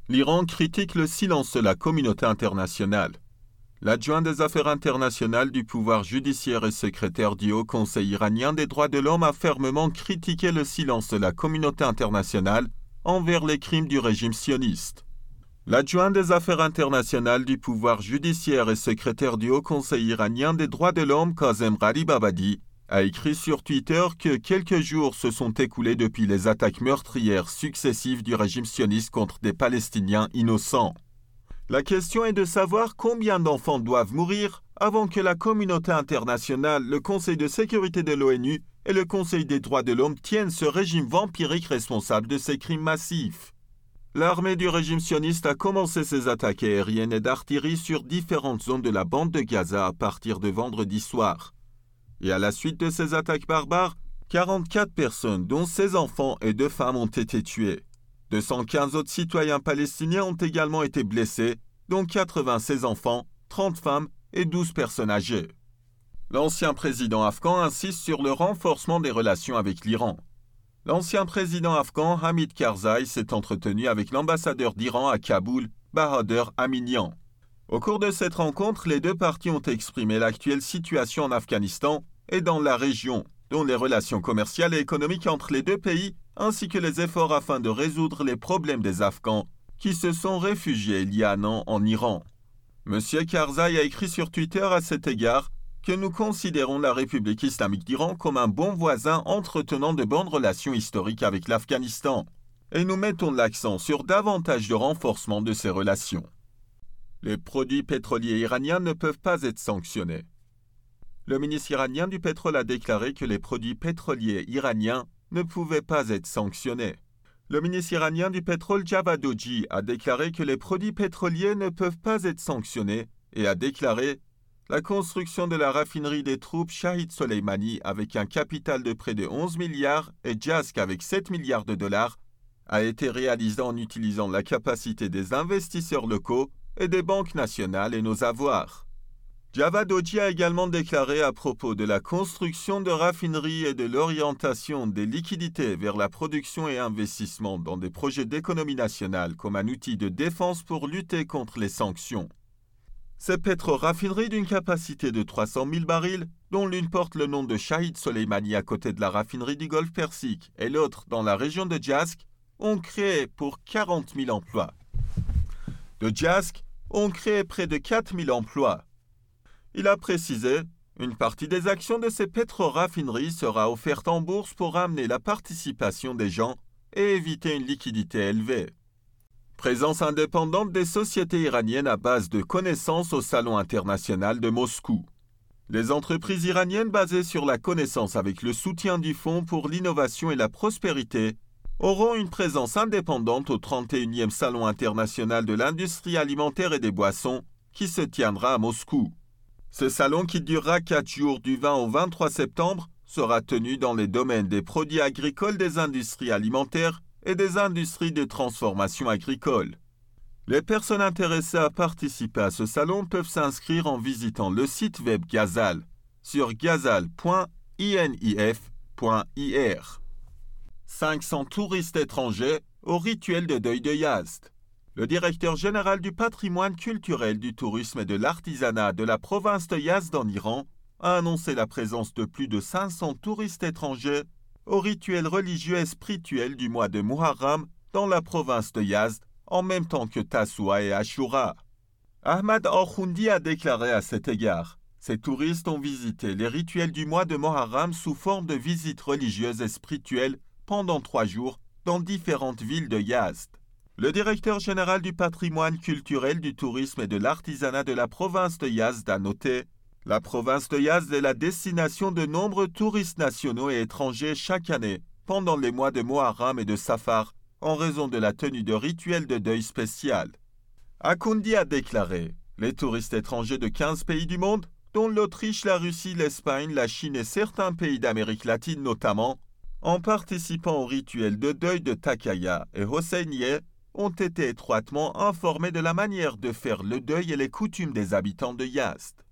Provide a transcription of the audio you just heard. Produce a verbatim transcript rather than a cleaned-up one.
L'Iran critique le silence de la communauté internationale. L'adjoint des affaires internationales du pouvoir judiciaire et secrétaire du Haut Conseil iranien des droits de l'homme a fermement critiqué le silence de la communauté internationale envers les crimes du régime sioniste. L'adjoint des affaires internationales du pouvoir judiciaire et secrétaire du Haut Conseil iranien des droits de l'homme, Kazem Gharibabadi, a écrit sur Twitter que quelques jours se sont écoulés depuis les attaques meurtrières successives du régime sioniste contre des Palestiniens innocents. La question est de savoir combien d'enfants doivent mourir avant que la communauté internationale, le Conseil de sécurité de l'ONU et le Conseil des droits de l'homme tiennent ce régime vampirique responsable de ces crimes massifs. L'armée du régime sioniste a commencé ses attaques aériennes et d'artillerie sur différentes zones de la bande de Gaza à partir de vendredi soir. Et à la suite de ces attaques barbares, quarante-quatre personnes, dont seize enfants et deux femmes, ont été tuées. deux cent quinze autres citoyens palestiniens ont également été blessés, dont quatre-vingt-seize enfants, trente femmes et douze personnes âgées. L'ancien président afghan insiste sur le renforcement des relations avec l'Iran. L'ancien président afghan Hamid Karzai s'est entretenu avec l'ambassadeur d'Iran à Kaboul, Bahadur Aminian. Au cours de cette rencontre, les deux parties ont exprimé l'actuelle situation en Afghanistan et dans la région, dont les relations commerciales et économiques entre les deux pays, ainsi que les efforts afin de résoudre les problèmes des Afghans qui se sont réfugiés il y a un an en Iran. M. Karzai a écrit sur Twitter à cet égard que nous considérons la République islamique d'Iran comme un bon voisin entretenant de bonnes relations historiques avec l'Afghanistan, et nous mettons l'accent sur davantage de renforcement de ces relations. Les produits pétroliers iraniens ne peuvent pas être sanctionnés. Le ministre iranien du pétrole a déclaré que les produits pétroliers iraniens ne pouvaient pas être sanctionnés. Le ministre iranien du pétrole Javad Oji a déclaré que les produits pétroliers ne peuvent pas être sanctionnés et a déclaré « La construction de la raffinerie des troupes Shahid Soleimani avec un capital de près de onze milliards et Jask avec sept milliards de dollars a été réalisée en utilisant la capacité des investisseurs locaux et des banques nationales et nos avoirs. » Javad Oji a également déclaré à propos de la construction de raffineries et de l'orientation des liquidités vers la production et investissement dans des projets d'économie nationale comme un outil de défense pour lutter contre les sanctions. Ces pétro-raffineries d'une capacité de trois cent mille barils, dont l'une porte le nom de Shahid Soleimani à côté de la raffinerie du Golfe Persique et l'autre dans la région de Jask, ont créé pour quarante mille emplois. De Jask, ont créé près de quatre mille emplois. Il a précisé, une partie des actions de ces pétro-raffineries sera offerte en bourse pour amener la participation des gens et éviter une liquidité élevée. Présence indépendante des sociétés iraniennes à base de connaissances au Salon international de Moscou. Les entreprises iraniennes basées sur la connaissance avec le soutien du Fonds pour l'innovation et la prospérité auront une présence indépendante au trente et unième Salon international de l'industrie alimentaire et des boissons qui se tiendra à Moscou. Ce salon, qui durera quatre jours du vingt au vingt-trois septembre, sera tenu dans les domaines des produits agricoles, des industries alimentaires et des industries de transformation agricole. Les personnes intéressées à participer à ce salon peuvent s'inscrire en visitant le site web Gazal sur gazal point inif point ir. cinq cents touristes étrangers au rituel de deuil de Yazd. Le directeur général du patrimoine culturel, du tourisme et de l'artisanat de la province de Yazd en Iran a annoncé la présence de plus de cinq cents touristes étrangers au rituel religieux et spirituel du mois de Muharram dans la province de Yazd, en même temps que Tassoua et Ashura. Ahmad Orkhundi a déclaré à cet égard « Ces touristes ont visité les rituels du mois de Muharram sous forme de visites religieuses et spirituelles pendant trois jours dans différentes villes de Yazd. » Le directeur général du patrimoine culturel, du tourisme et de l'artisanat de la province de Yazd a noté « La province de Yazd est la destination de nombreux touristes nationaux et étrangers chaque année pendant les mois de Muharram et de Safar en raison de la tenue de rituels de deuil spécial. » Orkhundi a déclaré « Les touristes étrangers de quinze pays du monde, dont l'Autriche, la Russie, l'Espagne, la Chine et certains pays d'Amérique latine notamment, en participant au rituel de deuil de Takaya et Hosseinieh, ont été étroitement informés de la manière de faire le deuil et les coutumes des habitants de Yazd.